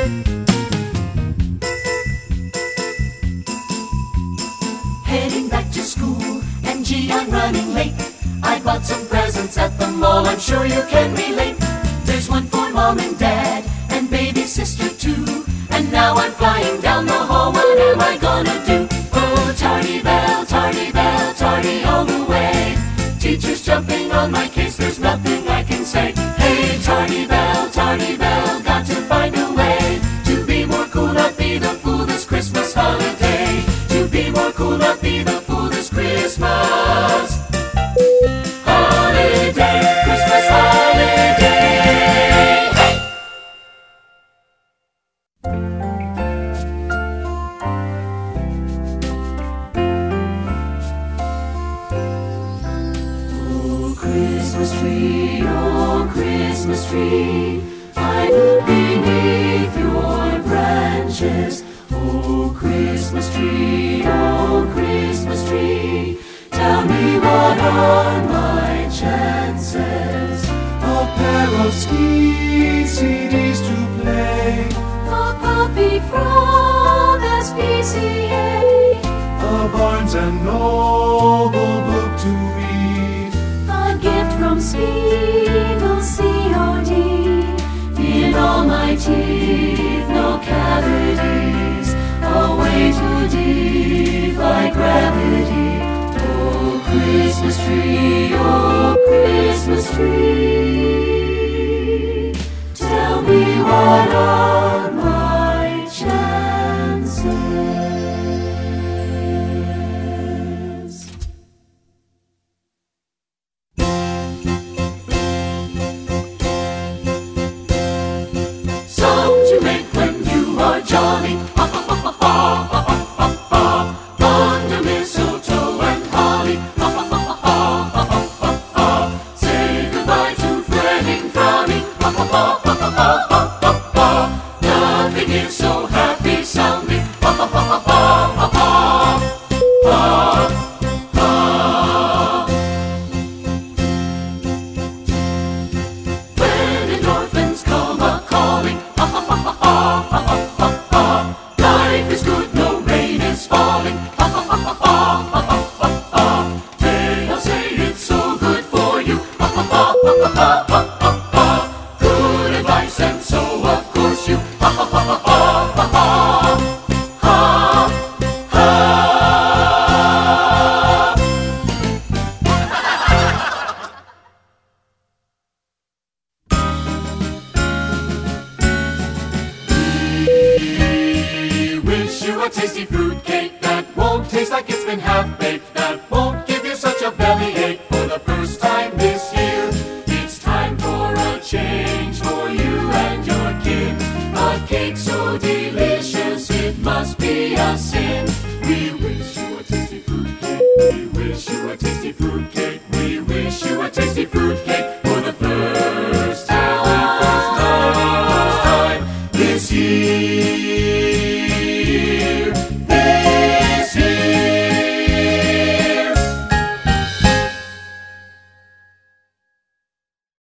Heading back to school, and gee, I'm running late. I bought some presents at the mall, I'm sure you can relate. There's one for Mom and Dad, and baby sister too. And now I'm flying down the hall, what am I gonna do? Oh, tardy bell, tardy all the way. Teacher's jumping on my case, there's nothing I can say. Hey, tardy bell, got to find a way to be more cool, not be the fool this Christmas holiday. To be more cool, not be the fool this Christmas holiday. Christmas holiday. Hey! Oh Christmas tree, I look beneath your branches. Oh Christmas tree, tell me what are my chances? A pair of ski CDs to play, A puppy from SPCA, a Barnes and Noble book to read, a gift from Spiegel COD. In all my teeth, no cavities, a way to defy gravity. Oh Christmas tree, tell me what are my chances? Song to make when you are jolly. Ha ha ha ha ha ha ha ha. Under mistletoe and holly. Ha ha ha ha ha ha ha ha. Say goodbye to fretting, frowning. Ha ha ha ha ha ha ha ha. Nothing is so happy sounding. Ha ha ha ha ha ha ha. Ha ha. When endorphins come a-calling, ha ha ha ha ha ha ha ha. Life is good, no rain is falling, ha ha ha ha ha ha ha ha. They all say it's so good for you, ha ha ha ha ha ha ha ha. Good advice, and so of course you, ha ha ha ha ha ha ha. Ha ha. We wish you a tasty fruit cake that won't taste like it's been half baked.